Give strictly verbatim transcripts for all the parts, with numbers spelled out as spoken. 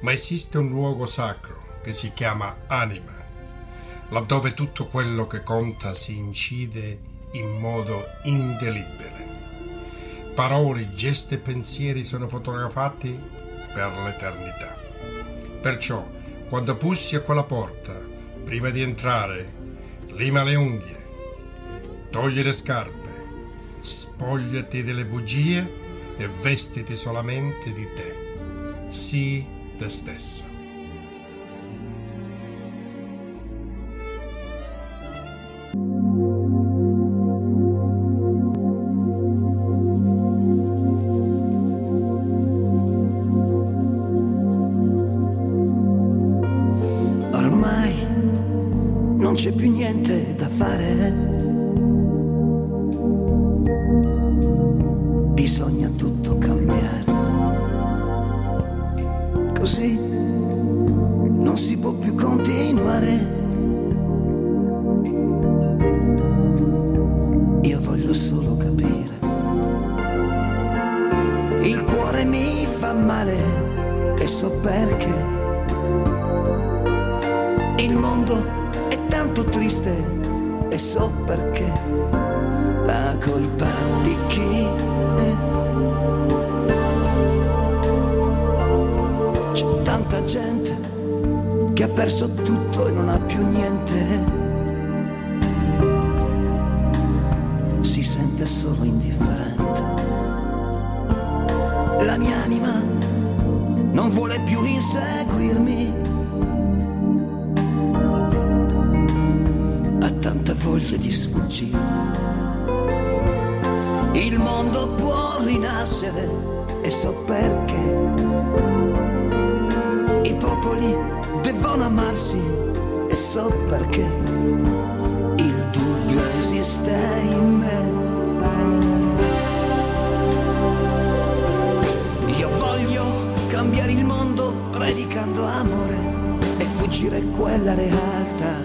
ma esiste un luogo sacro che si chiama anima, laddove tutto quello che conta si incide in modo indelibile. Parole, gesti e pensieri sono fotografati per l'eternità. Perciò, quando bussi a quella porta, prima di entrare, lima le unghie, togli le scarpe, spogliati delle bugie e vestiti solamente di te. Sii te stesso. Ormai non c'è più niente da fare. Bisogna tutto cambiare. Così non si può più continuare. Io voglio solo capire. Il cuore mi fa male e so perché. Il mondo è tanto triste e so perché. La colpa di chi è? C'è tanta gente che ha perso tutto e non ha più niente. Si sente solo indifferente. La mia anima non vuole più inseguirmi. Ha tanta voglia di sfuggire. Il mondo può rinascere e so perché. I popoli devono amarsi e so perché. Il dubbio esiste in me. Io voglio cambiare il mondo predicando amore e fuggire quella realtà.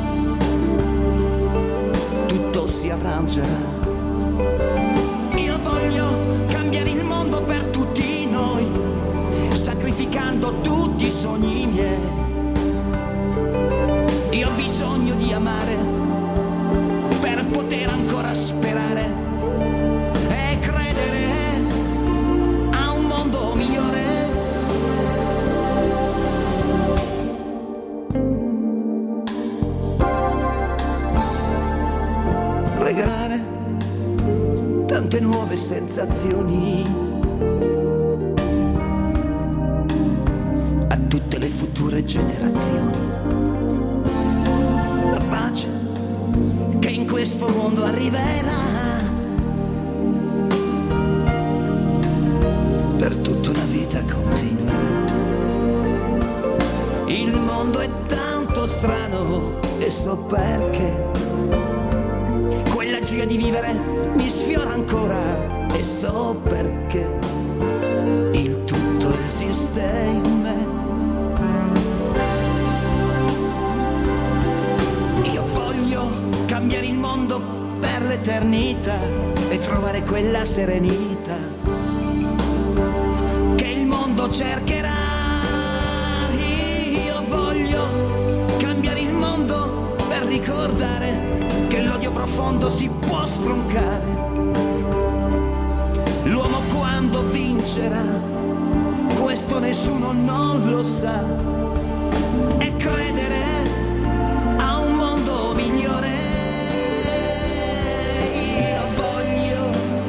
Tutto si arrangerà. Io voglio cambiare il mondo per tutti noi, sacrificando tutti i sogni miei. Io ho bisogno di amare per poter ancora sperare e credere a un mondo migliore. Regalare tante nuove sensazioni a tutte le future generazioni. La pace che in questo mondo arriverà per tutta una vita continuerà. Il mondo è tanto strano e so perché. Quella gioia di vivere mi sfiora ancora e so perché. Il tutto esiste in me. Io voglio cambiare il mondo per l'eternità e trovare quella serenità che il mondo cercherà. Io voglio cambiare il mondo per ricordare che l'odio profondo si può stroncare. L'uomo quando vincerà, questo nessuno non lo sa. E credere a un mondo migliore. Io voglio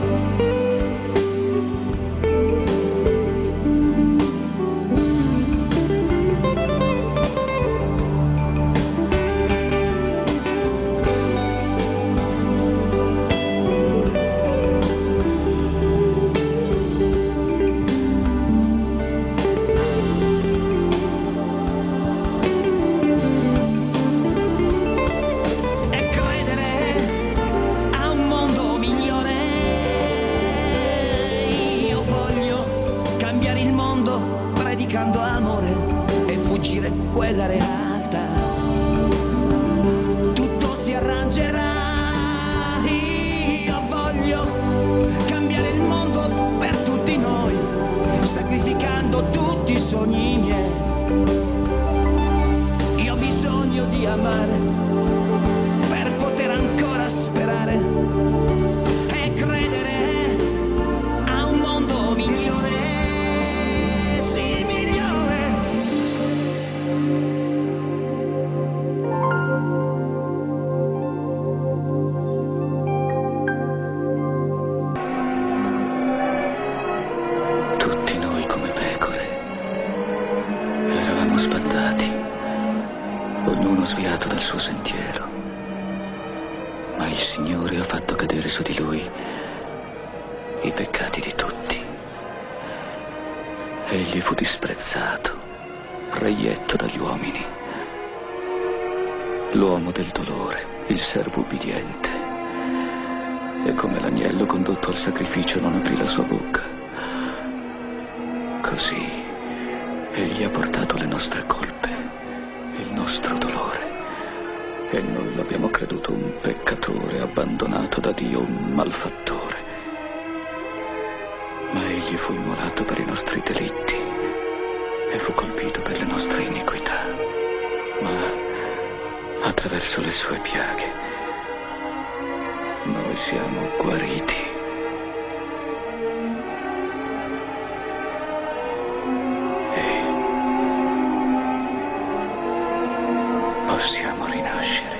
quella realtà. Tutto si arrangerà. Io voglio cambiare il mondo per tutti noi, sacrificando tutti i sogni miei. sono sviato dal suo sentiero, ma il Signore ha fatto cadere su di lui i peccati di tutti. Egli fu disprezzato, reietto dagli uomini, l'uomo del dolore, il servo ubbidiente. E come l'agnello condotto al sacrificio non aprì la sua bocca, così egli ha portato le nostre colpe, il nostro dolore. E noi l'abbiamo creduto un peccatore abbandonato da Dio, un malfattore. Ma egli fu immolato per i nostri delitti e fu colpito per le nostre iniquità. Ma attraverso le sue piaghe noi siamo guariti. E possiamo rinascere.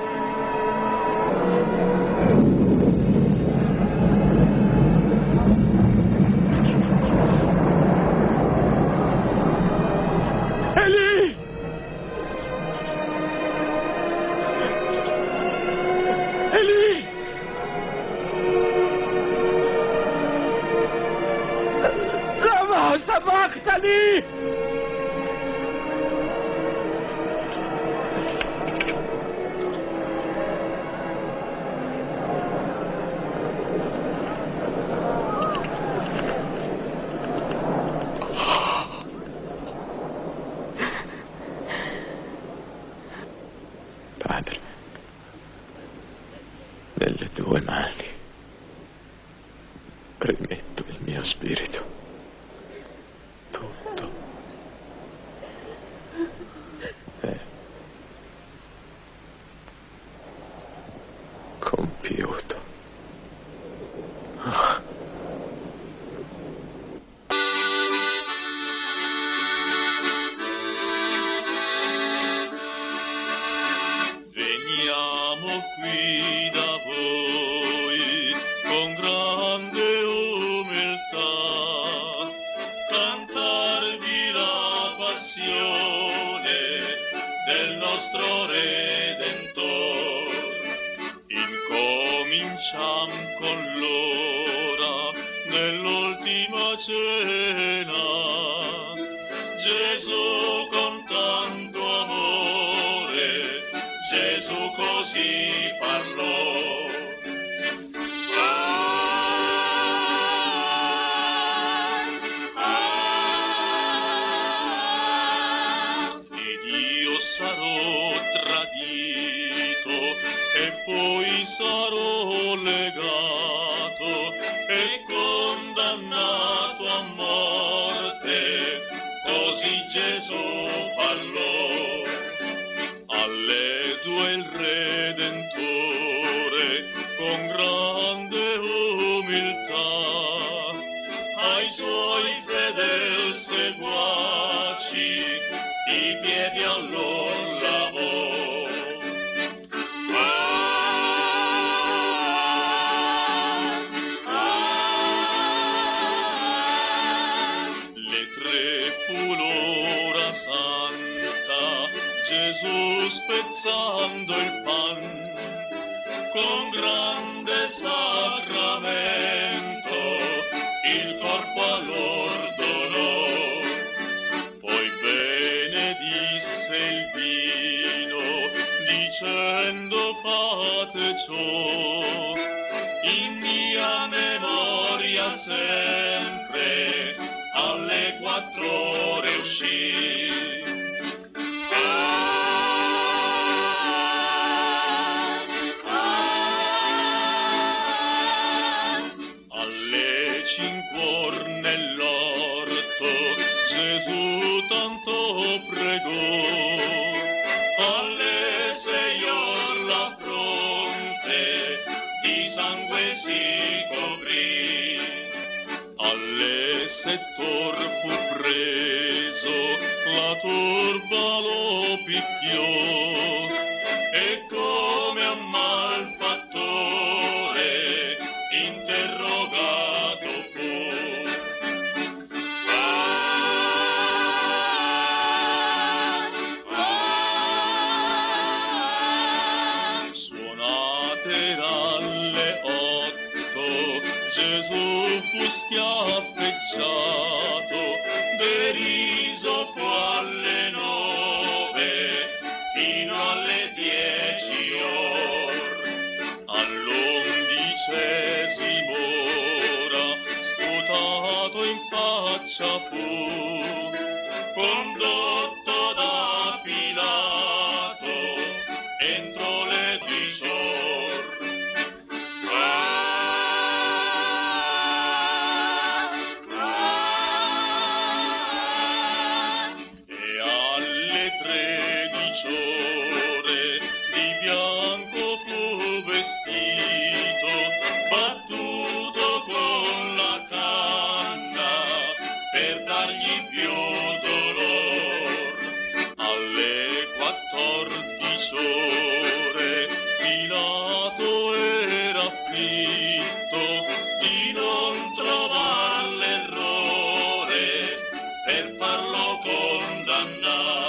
Spezzando il pan con grande sacramento, il corpo a lor donò. Poi benedisse il vino dicendo: fate ciò in mia memoria sempre. Alle quattro ore uscì. Gesù tanto pregò, alle sei or la fronte di sangue si coprì, alle settor fu preso, la turba lo picchiò, e come a malfattore interrogato fu. schiaffeggiato, deriso fu alle nove, fino alle dieci or, all'undicesimo ora, sputato in faccia fu, condotto da Pilato, entro le dicior. Vestito, battuto con la canna per dargli più dolor. Alle quattordici ore Pilato era afflitto di non trovar l'errore per farlo condannare.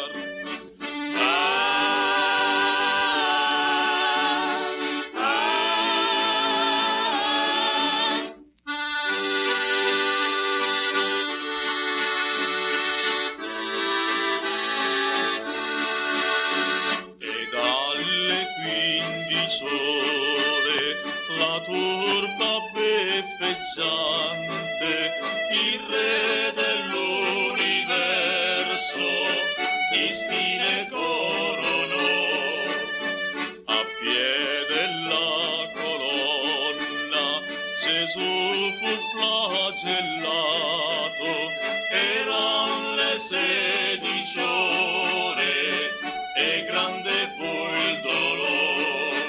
La turba beffeggiante, il re dell'universo, di spine coronò. A piede la colonna Gesù fu flagellato, eran le sedici ore e grande fu il dolore.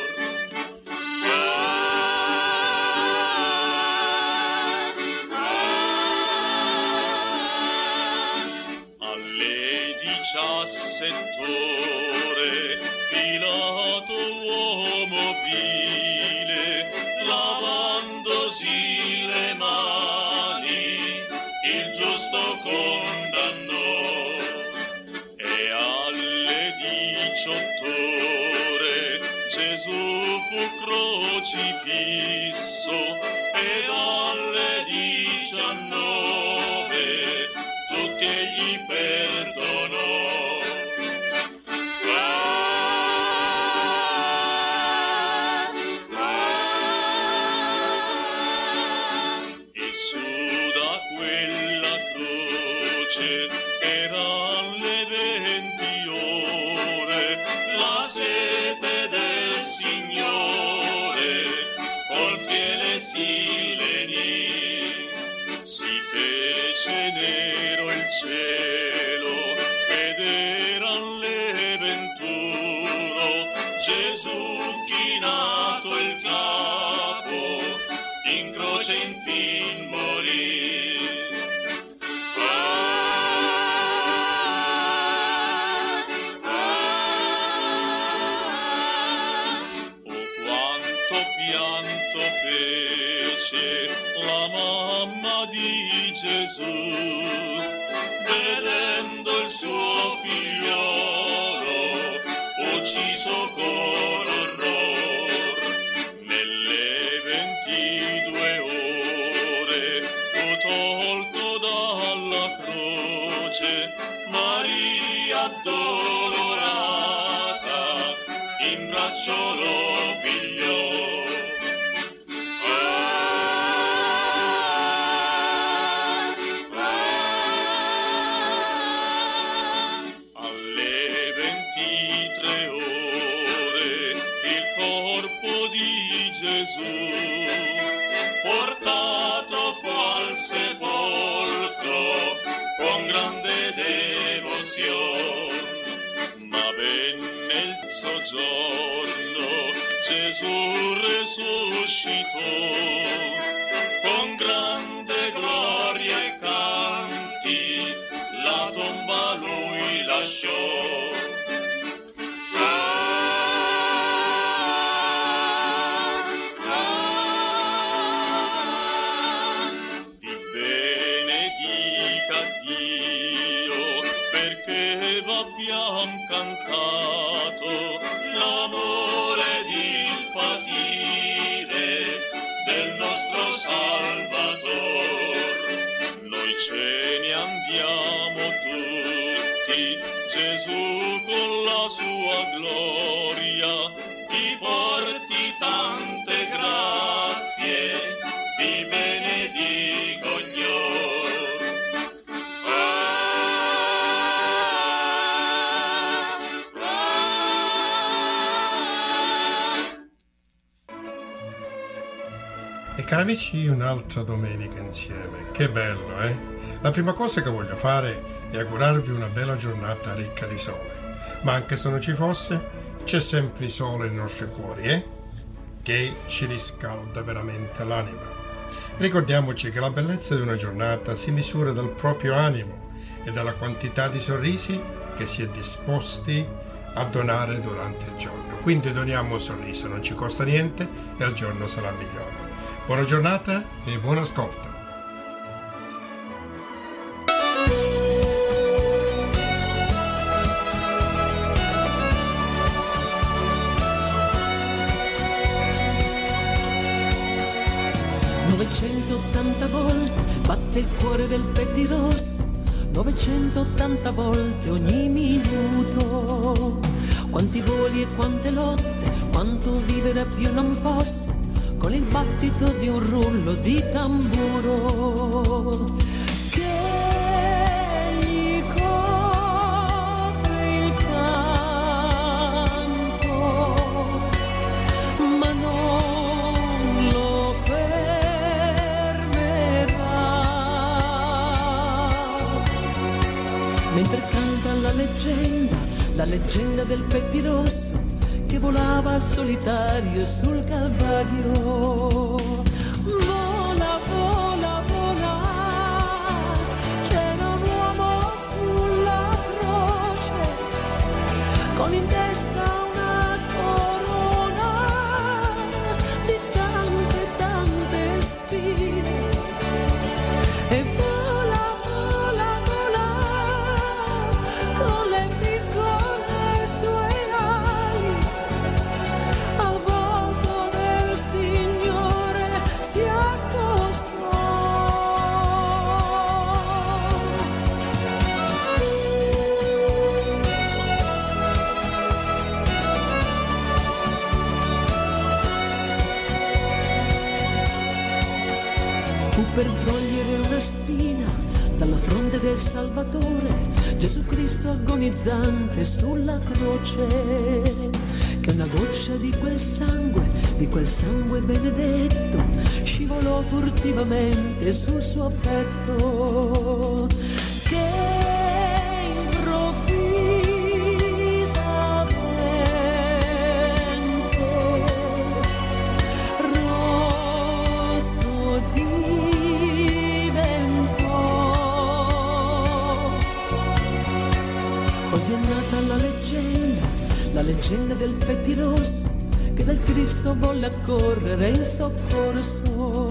Diciassett'ore Pilato uomo vile, lavandosi le mani, il giusto condannò, e alle diciott'ore Gesù fu crocifisso, e alle diciannove tutti egli perdonò. E su da quella croce eran le venti ore, la sete del Signore col fiele si lenì. Si fece nero il cielo ed eran le venturo, Gesù chinato il capo, in croce infin morì. Oh, quanto pianto fece la mamma di Gesù, vedendo il suo figliolo ucciso con orror. Nelle ventidue ore fu tolto dalla croce, Maria addolorata in braccio lo pigliò. Gesù, portato fu al sepolcro con grande devozione, ma venne il soggiorno, Gesù resuscitò, con grande gloria e canti la tomba lui lasciò. Abbiamo cantato l'amore ed il patire del nostro Salvator. Noi ce ne andiamo tutti, Gesù con la sua gloria ti porti tante grazie, vi benedico Signor. Ah, ah. E cari amici, un'altra domenica insieme. Che bello, eh? La prima cosa che voglio fare è augurarvi una bella giornata ricca di sole. Ma anche se non ci fosse, c'è sempre il sole nei nostri cuori, eh? Che ci riscalda veramente l'anima. Ricordiamoci che la bellezza di una giornata si misura dal proprio animo e dalla quantità di sorrisi che si è disposti a donare durante il giorno. Quindi doniamo un sorriso, non ci costa niente e il giorno sarà migliore. Buona giornata e buon ascolto. novecentottanta volte batte il cuore del pettirosso, novecentottanta volte ogni minuto. Quanti voli e quante lotte, quanto vivere più non posso, con il battito di un rullo di tamburo che gli copre il canto, ma non lo mentre canta la leggenda, la leggenda del pettirosso che volava solitario sul Calvario. Vola, vola, vola, c'era un uomo sulla croce con in testa una corona di tante, tante spine. E vola, vola, vola, con le piccole sue ali, al volto del Signore si accostò. Fu per togliere una spina dalla fronte del Salvatore, Gesù Cristo agonizzante sulla croce, che una goccia di quel sangue, di quel sangue benedetto, scivolò furtivamente sul suo petto, che improvvisamente rosso diventò. Così è nata la leggenda, la leggenda del pettirosso che dal Cristo volle accorrere in soccorso.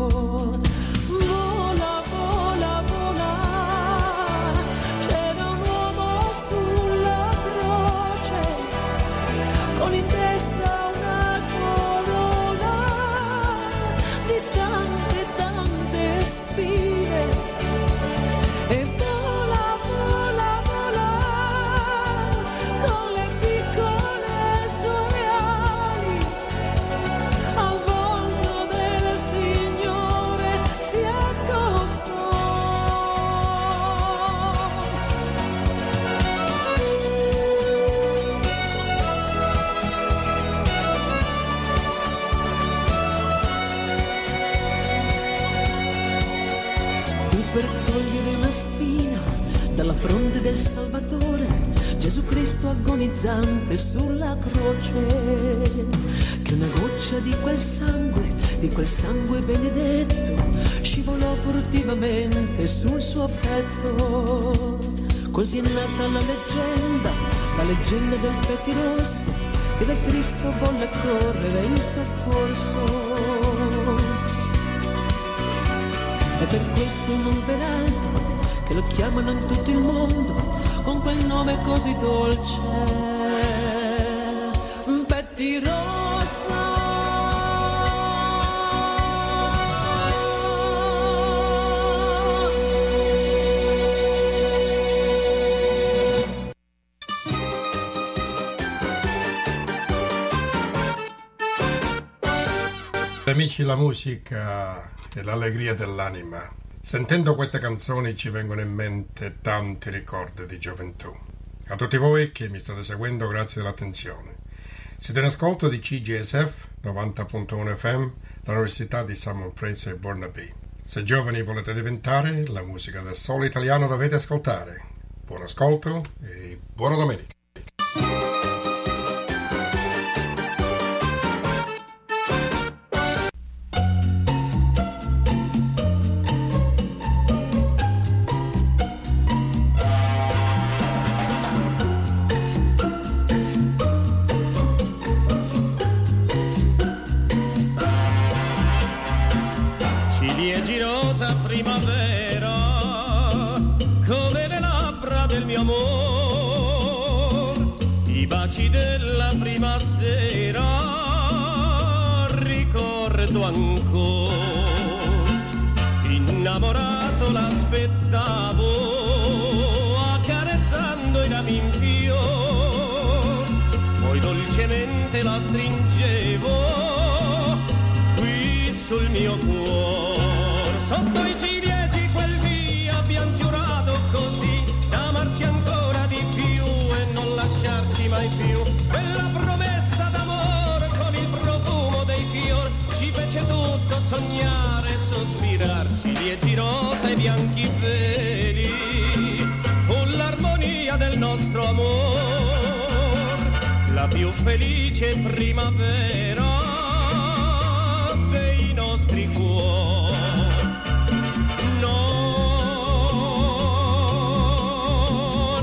Vola, vola, vola, c'era un uomo sulla croce con in testa una corona di tante, tante spine. E vola, vola, vola, con le piccole sue ali, al volto del Signore si accostò. Fu per togliere una spina dalla fronte del Salvatore, Gesù Cristo agonizzante sulla croce, che una goccia di quel sangue, di quel sangue benedetto, scivolò furtivamente sul suo petto. Così è nata la leggenda, la leggenda del pettirosso che da Cristo volle correre in soccorso. E per questo non verrà che lo chiamano in tutto il mondo con quel nome così dolce, pettirosso. Amici, la musica è l'allegria dell'anima. Sentendo queste canzoni ci vengono in mente tanti ricordi di gioventù. A tutti voi che mi state seguendo, grazie dell'attenzione. Siete in ascolto di C J S F novanta punto uno F M, l'Università di Simon Fraser Burnaby. Se giovani volete diventare, la musica del solo italiano dovete ascoltare. Buon ascolto e buona domenica. Innamorato l'aspettavo, accarezzando i rami in fior, poi dolcemente la stringevo qui sul mio cuore. Sotto i ciliegi quel dì abbiamo giurato così d'amarci ancora di più e non lasciarci mai più. Quella promessa d'amore con il profumo dei fior ci fece tutto sognare e sospirare. Ciliegi rosa e bianchi veli con l'armonia del nostro amor, la più felice primavera dei nostri cuori. No,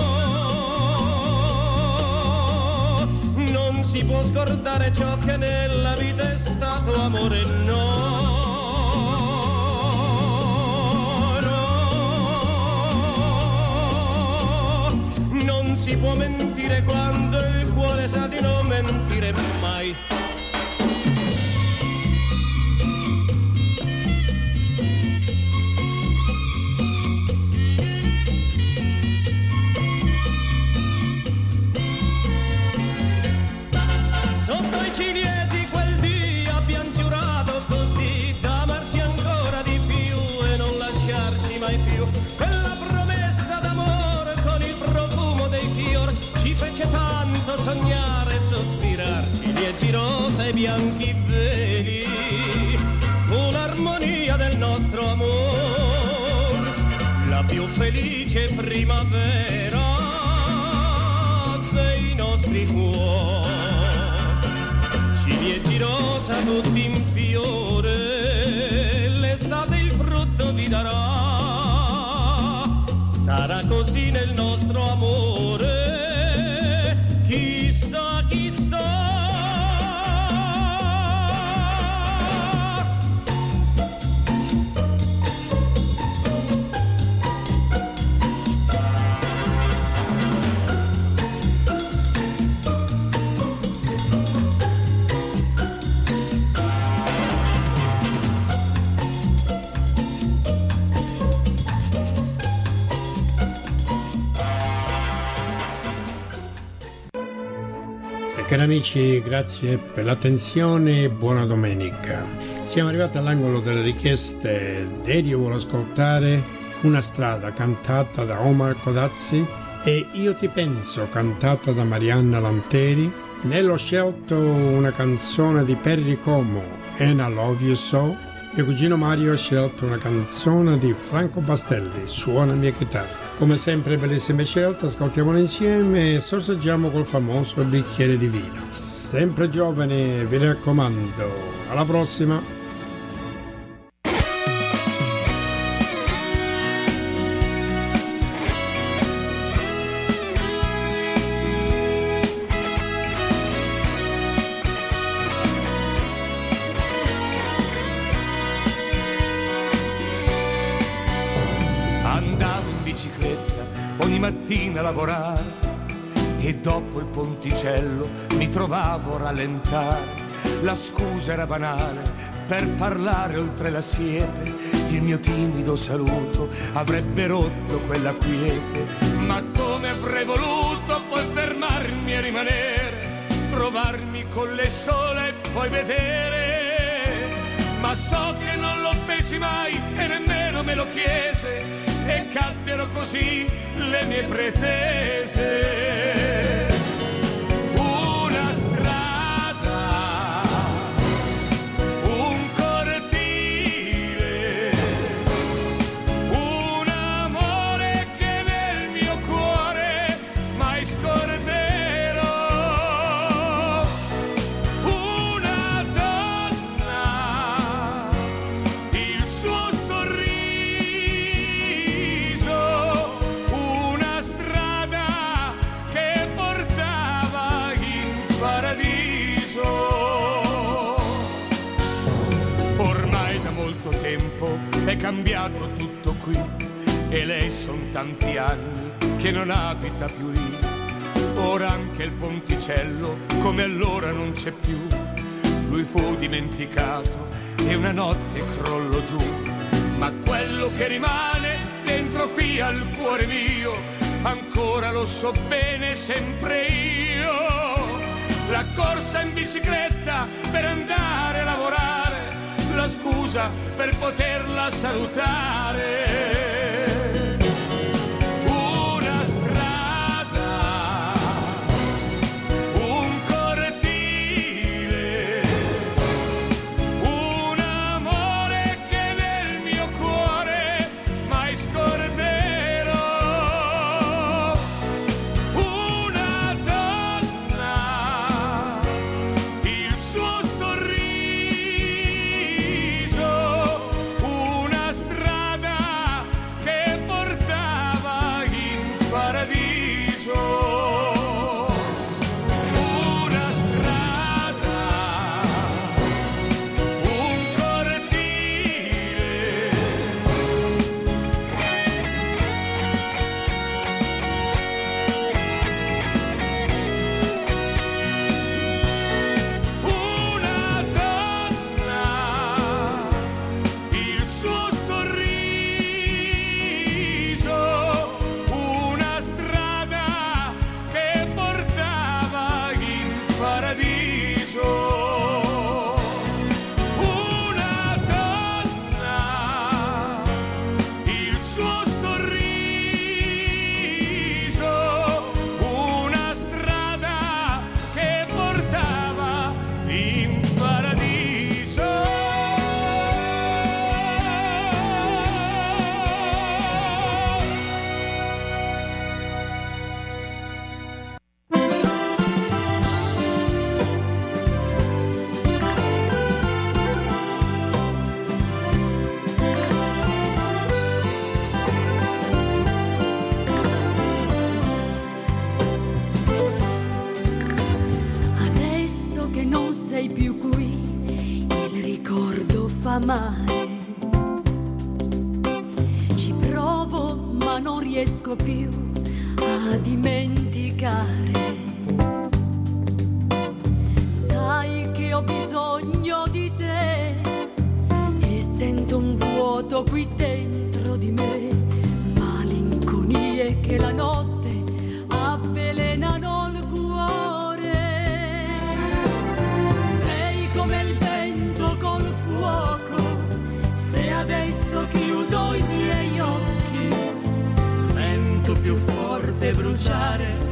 no, non si può scordare ciò che nella vita è stato amore, no. Non si può mentire quando il cuore sa di non mentire mai. Sotto i ciliegi quel dì abbiamo giurato così d'amarci ancora di più e non lasciarci mai più. Quella promessa d'amore con il profumo dei fior ci fece tanto sognare e sospirare. Ciliegi rosa e bianchi veli con l'armonia del nostro amor, la più felice primavera dei nostri cuori. Ciliegi rosa tutti in fiore, l'estate il frutto vi darà. Sarà così nel nostro amore, chissà, chissà. Cari amici, grazie per l'attenzione e buona domenica. Siamo arrivati all'angolo delle richieste. Dario vuole ascoltare Una strada cantata da Omar Codazzi e Io ti penso cantata da Marianna Lanteri. Nello scelto una canzone di Perry Como, And I Love You So. Mio cugino Mario ha scelto una canzone di Franco Bastelli, Suona mia chitarra. Come sempre bellissime scelte, ascoltiamole insieme e sorseggiamo col famoso bicchiere di vino. Sempre giovane, vi raccomando. Alla prossima! Mattina a lavorare e dopo il ponticello mi trovavo a rallentare. La scusa era banale per parlare oltre la siepe, il mio timido saluto avrebbe rotto quella quiete. Ma come avrei voluto poi fermarmi e rimanere, trovarmi con le sole e poi vedere ma so che non lo feci mai e nemmeno me lo chiese, e caddero così le mie pretese. Una strada, un cortile, un amore che nel mio cuore mai scorderò, una donna, il suo sorriso, una strada che portava in paradiso. Ormai da molto tempo è cambiato tutto qui e lei son tanti anni che non abita più lì. Ora anche il ponticello come allora non c'è più. Lui fu dimenticato e una notte crollò giù. Ma quello che rimane dentro qui al cuore mio, ancora lo so bene sempre io. La corsa in bicicletta per andare a lavorare, la scusa per poterla salutare. Una strada, un cortile, un amore che nel mio cuore mai scorderò, una donna, il suo sorriso, una strada che portava in paradiso. Una strada, un cortile, una donna, il suo sorriso, una strada che portava in paradiso. Una donna, il suo sorriso, una strada che portava in paradiso. Adesso che non sei più qui, il ricordo fa male. Ci provo ma non riesco più a dimenticare. Sai che ho bisogno di te e sento un vuoto qui dentro di me, malinconie che la notte avvelenano il cuore. Sei come il vento col fuoco, se adesso chiudo i miei occhi sento più forte bruciare